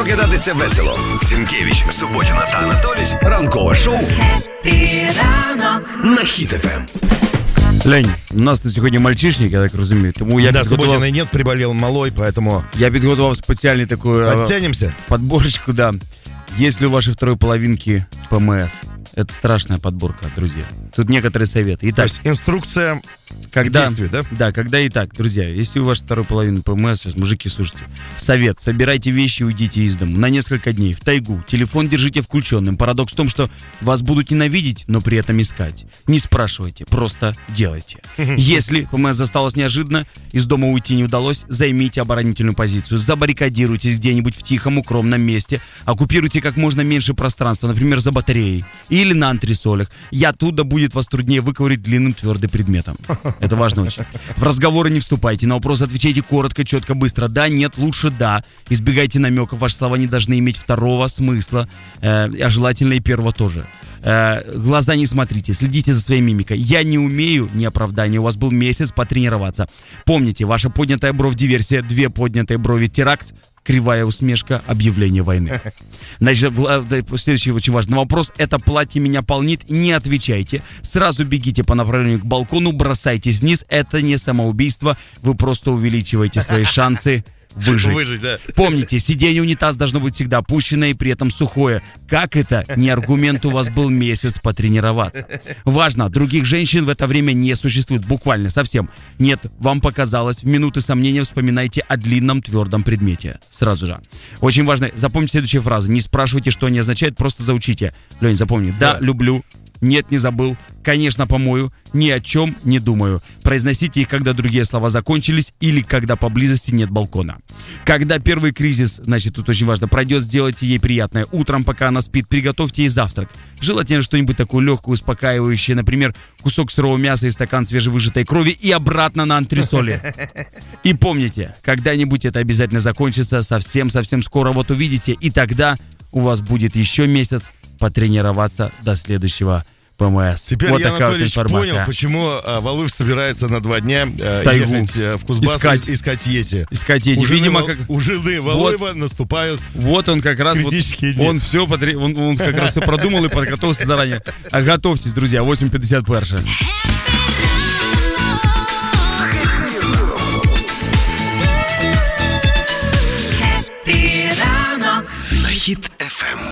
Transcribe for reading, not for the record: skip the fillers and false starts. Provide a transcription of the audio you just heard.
прокидатися весело. Сінкевич, Суботіна та Анатоліч. Ранкове шоу на Хіт FM. Лень, у нас на сьогодні мальчишник, я так розумію. Тому я Субботиной нет, приболел малой, поэтому... Я підготував спеціальну таку... Подтянемся? Подборочку, да. Если у вашей второй половинки ПМС, это страшная подборка, друзья. Тут некоторые советы. Итак, то есть инструкция к действию, да? Да, когда и так, друзья. Если у вашей второй половины ПМС, сейчас, мужики, слушайте. Совет. Собирайте вещи и уйдите из дома на несколько дней, в тайгу. Телефон держите включенным. Парадокс в том, что вас будут ненавидеть, но при этом искать. Не спрашивайте, просто делайте. Если ПМС засталось неожиданно, из дома уйти не удалось, займите оборонительную позицию. Забаррикадируйтесь где-нибудь в тихом, укромном месте. Оккупируйте как можно меньше пространства, например, за батареей или на антресолях. И оттуда будет вас труднее выковырять длинным твердым предметом. Это важно очень. В разговоры не вступайте, на вопросы отвечайте коротко, четко, быстро. Да, нет, лучше да. Избегайте намеков, ваши слова не должны иметь второго смысла, а желательно и первого тоже. Глаза не смотрите, следите за своей мимикой. Я не умею, не оправдание, у вас был месяц потренироваться. Помните, ваша поднятая бровь диверсия, 2 поднятые брови теракт, кривая усмешка, объявление войны. Значит, следующий очень важный вопрос. Это платье меня полнит? Не отвечайте. Сразу бегите по направлению к балкону, бросайтесь вниз. Это не самоубийство. Вы просто увеличиваете свои шансы выжить. Да. Помните, сиденье унитаз должно быть всегда опущенное и при этом сухое. Как это? Не аргумент, у вас был месяц потренироваться. Важно, других женщин в это время не существует. Буквально, совсем. Нет, вам показалось. В минуты сомнения вспоминайте о длинном твердом предмете. Сразу же. Очень важно, запомните следующие фразы. Не спрашивайте, что они означают, просто заучите. Лень, запомни. Да, люблю. Нет, не забыл. Конечно, помою. Ни о чем не думаю. Произносите их, когда другие слова закончились или когда поблизости нет балкона. Когда первый кризис, значит, тут очень важно, пройдет, сделайте ей приятное. Утром, пока она спит, приготовьте ей завтрак. Желательно что-нибудь такое легкое, успокаивающее. Например, кусок сырого мяса и стакан свежевыжатой крови и обратно на антресоли. И помните, когда-нибудь это обязательно закончится совсем-совсем скоро. Вот увидите, и тогда у вас будет еще месяц потренироваться до следующего ПМС. Теперь вот я, такая Анатольевич, вот понял, почему Валуев собирается на 2 дня Тайгу. ехать в Кузбасс искать Йети. Искать Йети. Видимо, у жены Валуева наступают вот он как раз критические дни. Он все он как раз все продумал и подготовился заранее. А готовьтесь, друзья, 8:51. На Хіт FM.